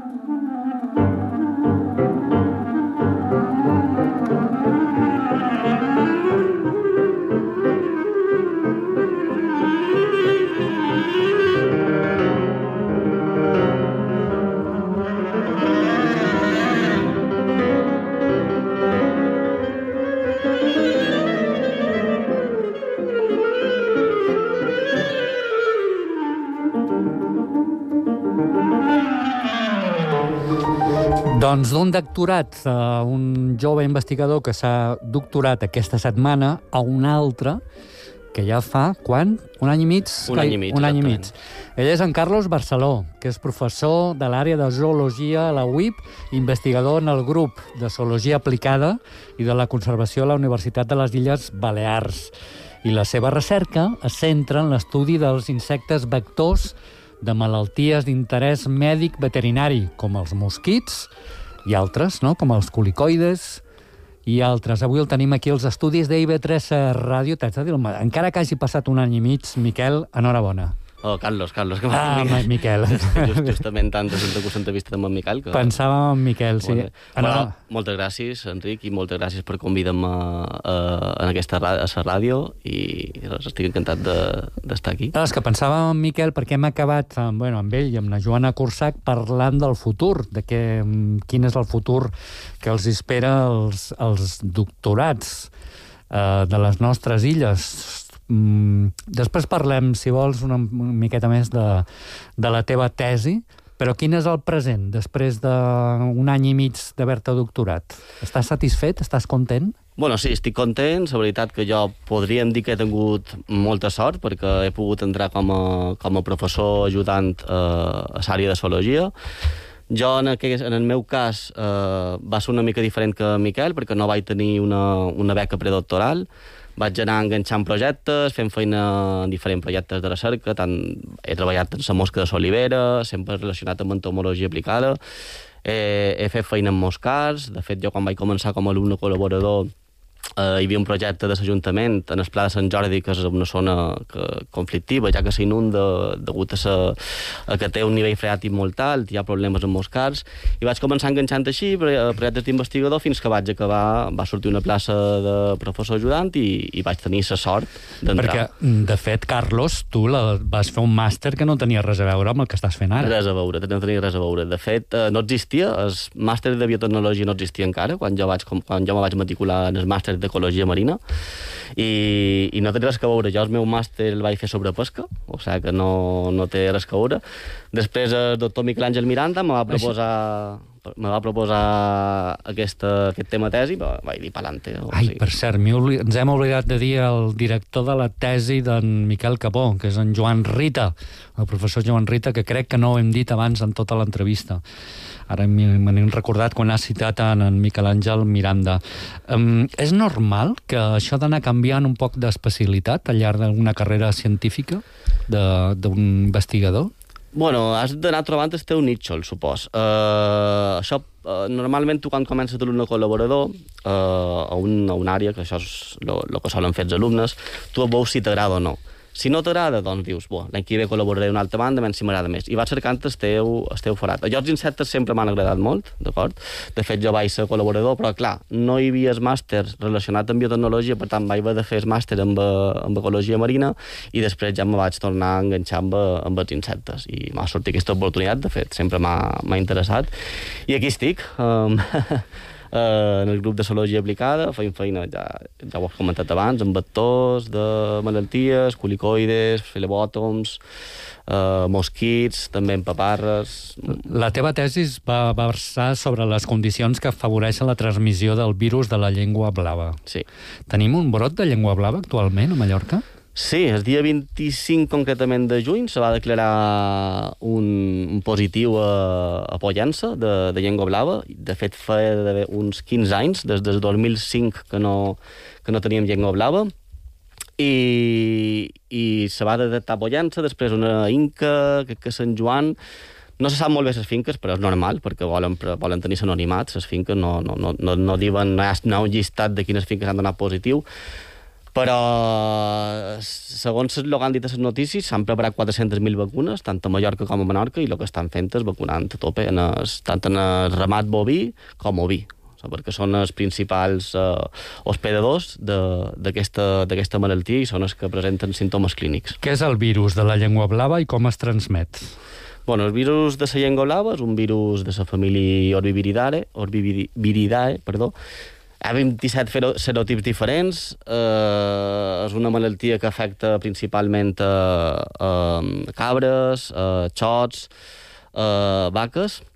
Doncs d'un doctorat, un jove investigador que s'ha doctorat aquesta setmana a un altre que ja fa, quan? Un any i mig? Un any i mig. Ell és en Carlos Barceló, que és professor de l'àrea de zoologia a la UIP, investigador en el grup de zoologia aplicada i de la conservació a la Universitat de les Illes Balears. I la seva recerca es centra en l'estudi dels insectes vectors de malalties d'interès mèdic veterinari, com els mosquits i altres, no? Com els colicoides i altres. Avui el tenim aquí als estudis d'IV3 Ràdio. T'haig de dir, encara que hagi passat un any i mig, Miquel, enhorabona. Oh, Carlos, que Miquel. Justament tant des del punt de vista amb en Miquel. Que... Pensàvem en Miquel, sí. Moltes gràcies, Enric, i moltes gràcies per convidar-me a la ràdio, i estic encantat d'estar aquí. És que pensàvem en Miquel perquè hem acabat amb ell i amb la Joana Cursac parlant del futur, de quin és el futur que els espera els doctorats de les nostres illes. Després parlem, si vols, una miqueta més de la teva tesi, però quin és el present després d'un any i mig d'haver-te doctorat? Estàs satisfet? Estàs content? Bueno, sí, estic content. La veritat que jo podríem dir que he tingut molta sort perquè he pogut entrar com a professor ajudant a l'àrea de zoologia. Jo, en el meu cas, va ser una mica diferent que Miquel, perquè no vaig tenir una beca predoctoral. Vaig anar enganxant projectes, fent feina en diferents projectes de recerca, he treballat en la mosca de l'olivera, sempre relacionat amb entomologia aplicada, he fet feina en moscars. De fet, jo quan vaig començar com a alumne col·laborador hi havia un projecte de l'Ajuntament en el Pla de Sant Jordi, que és una zona conflictiva, ja que s'inunda degut a que té un nivell freàtic molt alt, hi ha problemes amb moscars, i vaig començar enganxant així projectes d'investigador fins que vaig acabar, va sortir una plaça de professor ajudant i vaig tenir la sort d'entrar. Perquè, de fet, Carlos, tu vas fer un màster que no tenia res a veure amb el que estàs fent ara. Res a veure, no tenia res a veure. De fet, no existia, el màster de biotecnologia no existia encara, quan jo me vaig matricular en el màster d'ecologia marina, i no té res que veure. Jo el meu màster el vaig fer sobre pesca, o sigui que no té res que veure. Després el doctor Miquel Àngel Miranda me va proposar aquest tema tesi, però vaig dir pa'lante. Per cert, ens hem oblidat de dir el director de la tesi d'en Miquel Capó, que és en Joan Rita, el professor Joan Rita, que crec que no ho hem dit abans en tota l'entrevista. Ara me n'he recordat quan has citat en Miquel Àngel Miranda. És normal que això d'anar canviant un poc d'especialitat al llarg d'una carrera científica d'un investigador? Bueno, has d'anar trobant el teu nítxol, supos. Això, normalment, tu quan comences d'alumne col·laborador a una àrea, que això és el que solen fer els alumnes, tu veus si t'agrada o no. Si no t'agrada, doncs dius, l'any que ve col·laboraré d'una altra banda, menys si m'agrada més. I vas cercant el teu forat. Jo els insectes sempre m'han agradat molt, d'acord? De fet, jo vaig ser col·laborador, però clar, no hi havia màster relacionat amb biotecnologia, per tant, vaig haver de fer el màster amb ecologia marina, i després ja me vaig tornar a enganxar amb els insectes. I m'ha sortit aquesta oportunitat, de fet, sempre m'ha interessat. I aquí estic, en el grup de zoologia aplicada, feim feina, ja ho has comentat abans, amb vectors de malalties, colicoides, filobòtoms, mosquits, també en paparres. La teva tesi va versar sobre les condicions que afavoreixen la transmissió del virus de la llengua blava. Sí. Tenim un brot de llengua blava actualment a Mallorca? Sí, el dia 25 concretament de juny se va declarar un positiu a Pollença de llengua blava. De fet, feia uns 15 anys, des del 2005, que no teníem llengua blava. I se va detectar a Pollença, després una Inca, que és Sant Joan. No se sap molt bé les finques, però és normal, perquè volen tenir l'anonimat. Les finques no diuen, no hi ha un llistat de quines finques han donat positiu. Però, segons el que han dit a les notícies, s'han preparat 400.000 vacunes, tant a Mallorca com a Menorca, i el que estan fent és vacunant a tope, tant en el ramat boví com oví, perquè són els principals hospedadors d'aquesta malaltia i són els que presenten símptomes clínics. Què és el virus de la llengua blava i com es transmet? Bueno, el virus de la llengua blava és un virus de la família Orbiviridae, hi ha 27 serotips diferents, és una malaltia que afecta principalment cabres, xots, vaques,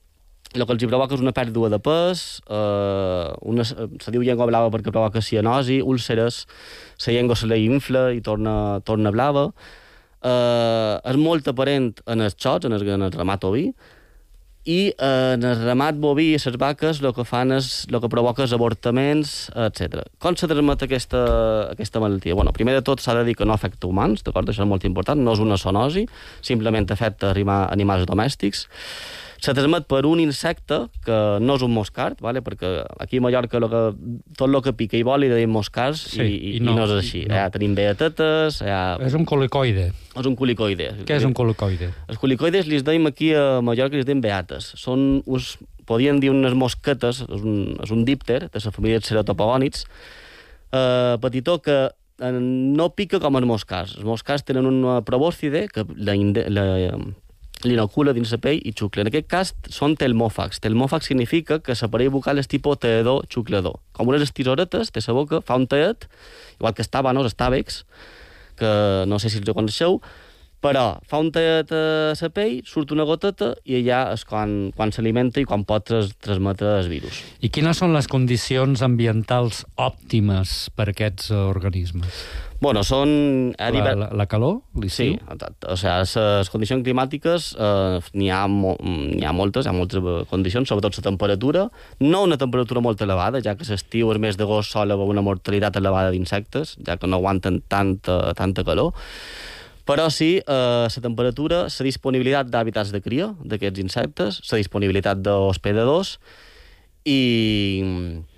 el que els hi provoca és una pèrdua de pes, se diu llengua blava perquè provoca cianosi, úlceres, la llengua se li infla i torna blava. És molt aparent en els xots, en el ramat oví, i en el ramat boví i les vaques el que fan és, el que provoca és avortaments, etc. Com se transmet aquesta malaltia? Bueno, primer de tot s'ha de dir que no afecta humans, d'acord? Això és molt important, no és una zoonosi, simplement afecta animals domèstics. Se transmet per un insecte que no és un moscard, ¿vale? Perquè aquí a Mallorca tot el que pica i vol li deim moscards i no és així. No. Tenim beatetes... És un colicoide. És un colicoide. Què és un colicoide? Els colicoides li deim aquí a Mallorca, li deim beates. Són, podríem dir, unes mosquetes, és un dípter de la família de ceratopagònids, petitó que no pica com els moscards. Els moscards tenen una probòscide que l'inocula dins la pell i xucla. En aquest cas són telmòfags. Telmòfags significa que l'aparell bucal és tipus teedor xuclador. Com unes estisoretes, té la boca, fa un teet, igual que els tàbecs, que no sé si els coneixeu, però fa un teet a la pell, surt una goteta i allà és quan s'alimenta i quan pot transmetre el virus. I quines són les condicions ambientals òptimes per a aquests organismes? Bueno, són... La calor? Sí, exacte. O sigui, les condicions climàtiques n'hi ha moltes condicions, sobretot la temperatura. No una temperatura molt elevada, ja que l'estiu, el mes d'agost, sol haver una mortalitat elevada d'insectes, ja que no aguanten tanta calor. Però sí, la temperatura, la disponibilitat d'hàbitats de cria d'aquests insectes, la disponibilitat d'hospedadors i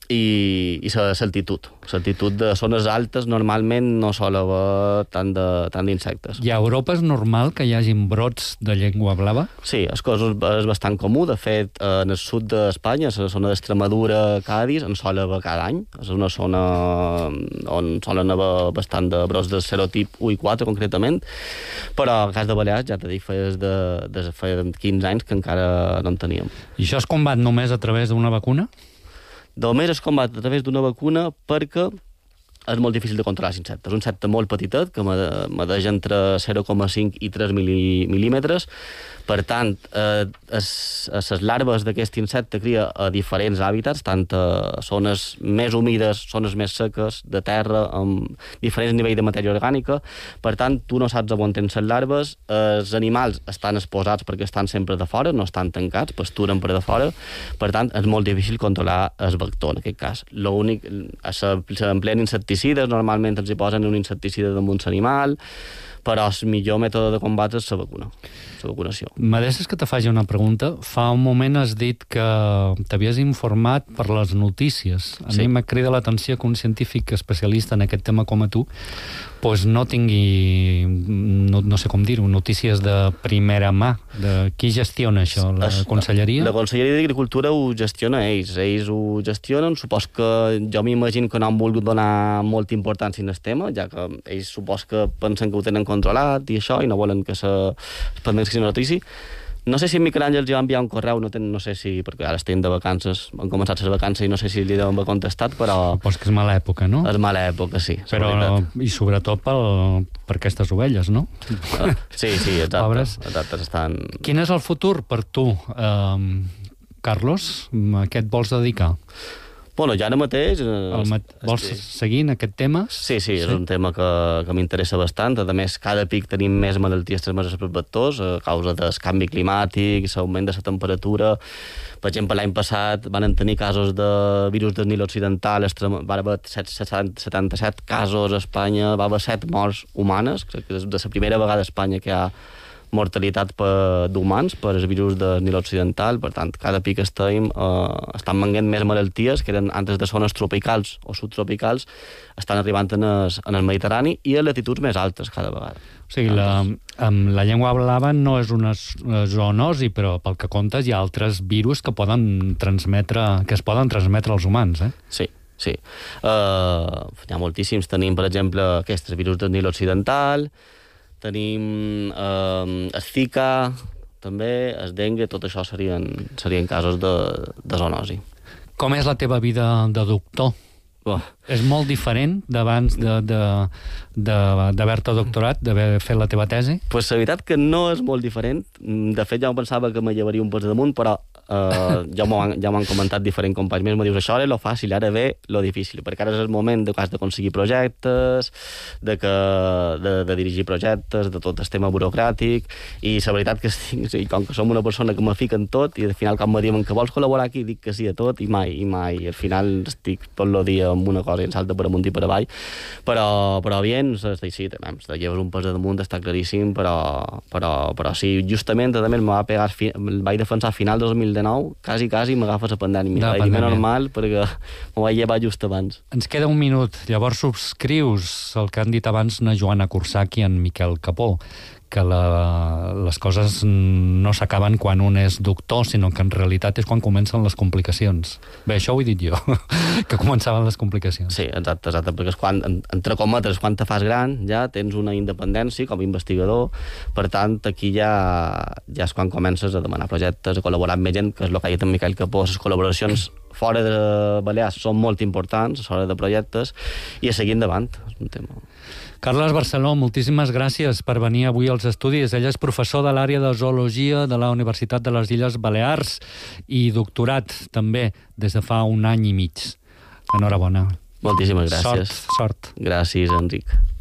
l'altitud. L'altitud de zones altes normalment no sol haver tant d'insectes. I a Europa és normal que hi hagin brots de llengua blava? Sí, és bastant comú. De fet, en el sud d'Espanya, a la zona d'Extremadura, Cádiz, en sol haver cada any. És una zona on solen haver bastant de brots de serotip 1 i 4, concretament. Però en cas de Balears, ja t'he dit, feia 15 anys que encara no en teníem. I això es combat només a través d'una vacuna? Només es combat a través d'una vacuna perquè és molt difícil de controlar els insectes. És un insecte molt petitet, que medeix entre 0,5 i 3 mil·límetres. Per tant, les larves d'aquest insecte cria a diferents hàbitats, tant a zones més humides, zones més seques, de terra, amb diferents nivells de matèria orgànica. Per tant, tu no saps on tens les larves. Els animals estan exposats perquè estan sempre de fora, no estan tancats, pasturen per de fora. Per tant, és molt difícil controlar el vector, en aquest cas. L'únic, s'empleen insecticides, normalment els hi posen un insecticida damunt l'animal, però el millor mètode de combat és la vacuna, la vacunació. Me deixes que te faci una pregunta? Fa un moment has dit que t'havies informat per les notícies. A mi m'ha cridat l'atenció que un científic especialista en aquest tema com a tu doncs no tingui, no sé com dir-ho, notícies de primera mà. Qui gestiona això? La Conselleria? La Conselleria d'Agricultura ho gestiona ells. Ells ho gestionen. Supos que jo m'imagino que no han volgut donar molta importància en el tema, ja que ells supos que pensen que ho tenen controlat i això, i no volen que se prengui una notícia. No sé si en Miquel Àngel ja va enviar un correu, no sé si, perquè ara estem de vacances, han començat les vacances i no sé si li deuen haver contestat, però... Pues que és mala època, no? És mala època, sí. Però, i sobretot per aquestes ovelles, no? Sí, exacte. Pobres. Exacte, estan... Quin és el futur per tu, Carlos? A què et vols dedicar? Bueno, ja ara mateix... Vols seguir en aquest tema? Sí, és un tema que m'interessa bastant. A més, cada pic tenim més malalties transmeses per vectors a causa del canvi climàtic, l'augment de la temperatura. Per exemple, l'any passat van tenir casos de virus del Nil Occidental, va haver 77 casos a Espanya, va haver 7 morts humanes, crec que és de la primera vegada a Espanya que hi ha mortalitat d'humans per el virus del Nil Occidental. Per tant, cada pic estan venguent més malalties que eren antes de zones tropicals o subtropicals, estan arribant en el Mediterrani i a latituds més altes cada vegada. O sigui, la llengua blava no és una zoonosi, però pel que comptes hi ha altres virus que es poden transmetre als humans, eh? Sí. Hi ha moltíssims. Tenim, per exemple, aquests virus del Nil Occidental, tenim el Zika, també, el dengue, tot això serien casos de zoonosi. Com és la teva vida de doctor? És molt diferent d'abans d'haver-te doctorat, d'haver fet la teva tesi? Pues la veritat que no és molt diferent. De fet, jo pensava que me llevaria un pes damunt, però ja m'ho han comentat diferents companys meus. Me dius, això era lo fàcil, ara ve lo difícil, perquè ara és el moment de has d'aconseguir projectes, de dirigir projectes, de tot el tema burocràtic, i la veritat que com que som una persona que me fica en tot, i al final quan me diuen que vols col·laborar aquí, dic que sí a tot, i mai. Al final estic tot el dia amb una cosa i em salta per amunt i per avall. Però bien, sí, te lleves un pes damunt, està claríssim, però sí, justament també me vaig defensar a final del 2019, quasi m'agafa la pandèmia. Vaig dir normal, perquè m'ho vaig llevar just abans. Ens queda un minut. Llavors subscrius el que han dit abans na Joana Cursach i en Miquel Capó, que les coses no s'acaben quan un és doctor, sinó que en realitat és quan comencen les complicacions. Bé, això ho he dit jo, que començaven les complicacions. Sí, exacte, perquè és quan, entre cometes, quan te fas gran, ja tens una independència com a investigador, per tant, aquí ja és quan comences a demanar projectes, a col·laborar amb més gent, que és el que ha dit en Miquel Capó, les col·laboracions fora de Balears són molt importants, a l'hora de projectes, i a seguir endavant, és un tema. Carles Barceló, moltíssimes gràcies per venir avui als estudis. Ell és professor de l'àrea de zoologia de la Universitat de les Illes Balears i doctorat també des de fa 1 any i mig. Enhorabona. Moltíssimes gràcies. Sort. Gràcies, Enric.